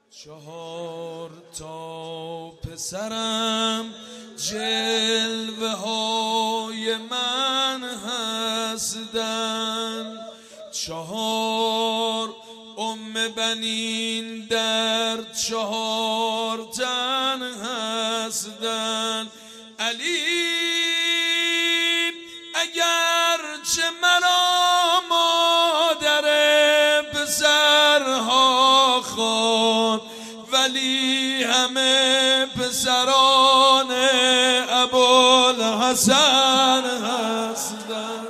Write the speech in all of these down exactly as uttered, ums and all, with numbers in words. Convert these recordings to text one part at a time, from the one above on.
چهار تا پسرم جلوه های من هستن، چهار ام بنین در چهار تن هستن. علی اگرچه مرا مادر پسرها خواند، ولی همه پسران ابوالحسن هستند.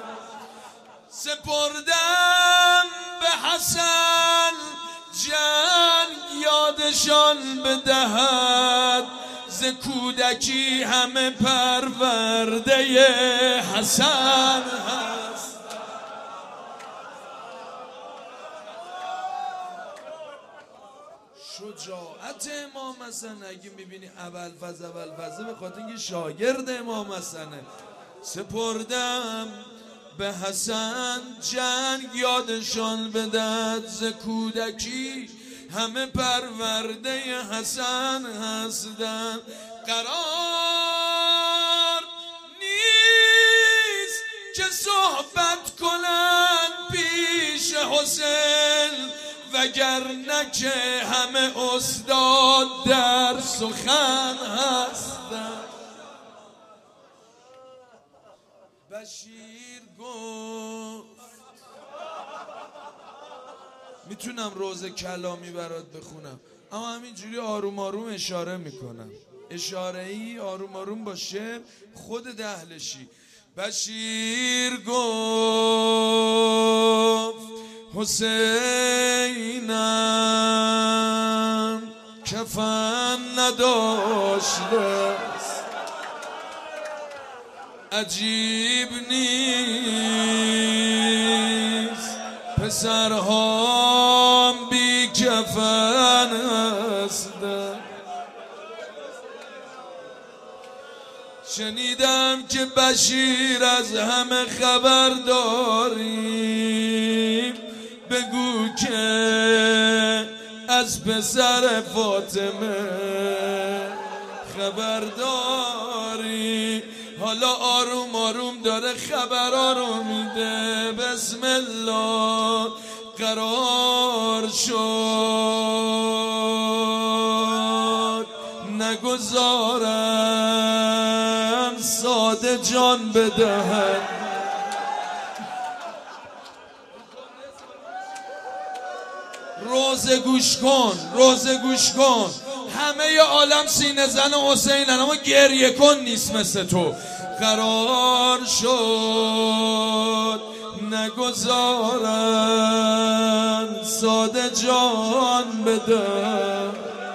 سپردم به حسن جنگ یادشان بدهد، ز کودکی همه پرورده حسن هست. شجاعت امام حسن اگه میبینی ابوالفضل ابوالفضل به خاطر اینکه شاگرد امام حسنه. سپردم به حسن جنگ یادشان بدهد، ز کودکی همه پرورده حسن هستند. قرار نیست که صحبت کنن پیش حسین، وگرنه که همه استاد در سخن هستند. بشیر گفت میتونم روز کلامی برات بخونم، اما همینجوری آروم آروم اشاره میکنم، اشاره ای آروم آروم با شعر خود دهلشی. بشیر گفت حسینم کفن نداشته، عجیب نیست پسرهام بی کفن هستند. شنیدم که بشیر از همه خبر داری، بگو که از پسر فاطمه خبر داری. حالا آروم آروم داره خبرها رو میده. بسم الله قرار شد نگذارن ساده جان بدهد، روزه گوش کن، روزه گوش کن. همه ی عالم سینه زن حسینن، اما گریه کن نیست مثل تو. قرار شد نگذارن ساده جان بده،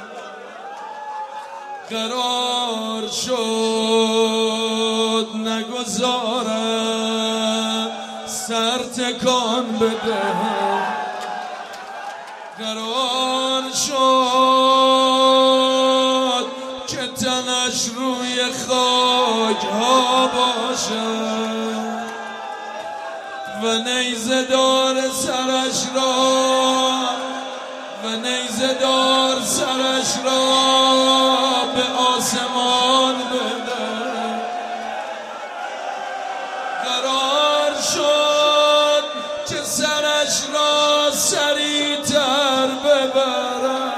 قرار شد نگذارن سر تکان بده، قرار شد که تنش روی خاک ها باشد و نیزه دار سرش را و نیزه دار سرش را به آسمان بده. قرار شد که سرش را سریعتر ببرد،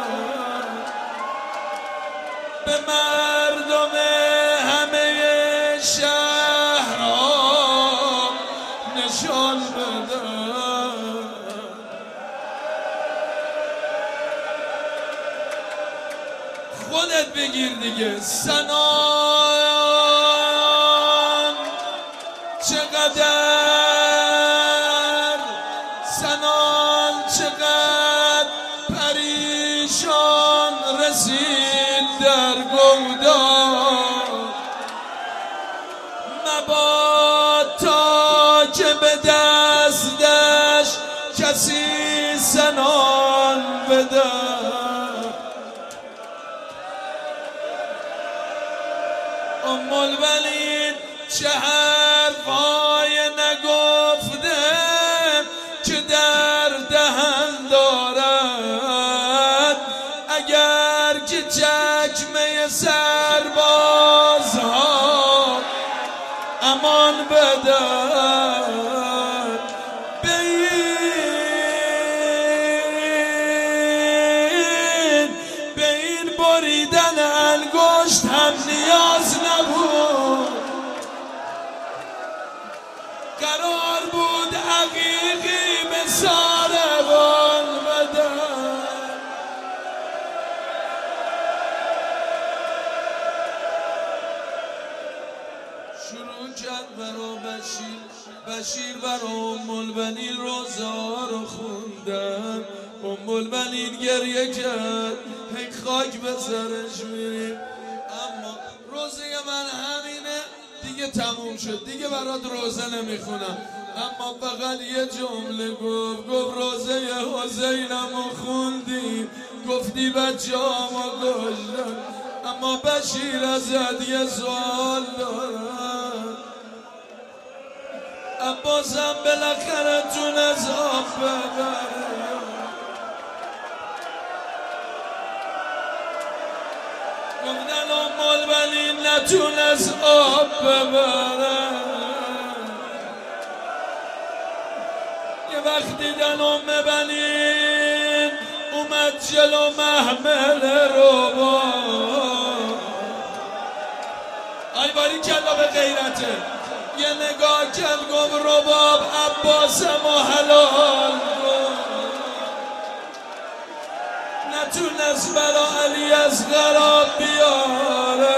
به مردم همه شهرها نشان بده. خودت بگیر دیگه. سنان چقدر سنان چقدر پریشان رسید در گودار، مباد تا که به دستش کسی سنان بده. ام الولید چه حرفای نگفته که در دهن دارد، مگر که چکمه سربازها امان بدن به این به این بریدن انگشت هم نیاز نبود. قرار بود حقیقی به ساربان بدن. شروع کرد برا بشیر بشیر برا ام البنین روزا رو خوندن. ام البنین گریه کرد هی خاک به سرش میریم. اما روزه من همینه دیگه تموم شد، دیگه برات روزه نمیخونم. اما فقط یه جمله گفت گفت روزه حسینمو خوندی، گفتی بچه هامو کشتن. اما بشیر ازت یه سوال دارم، عباسم بالاخره تونست آب ببره؟ گفتن ام البنین نتونست آب ببره. یه وقت دیدن ام بنین اومد جلو محمل ربا. آی باری کلا به غیرته. یه نگاه کرد گفت رباب عباسم و حلال کن. نتونست برا علی از غراب بیاره.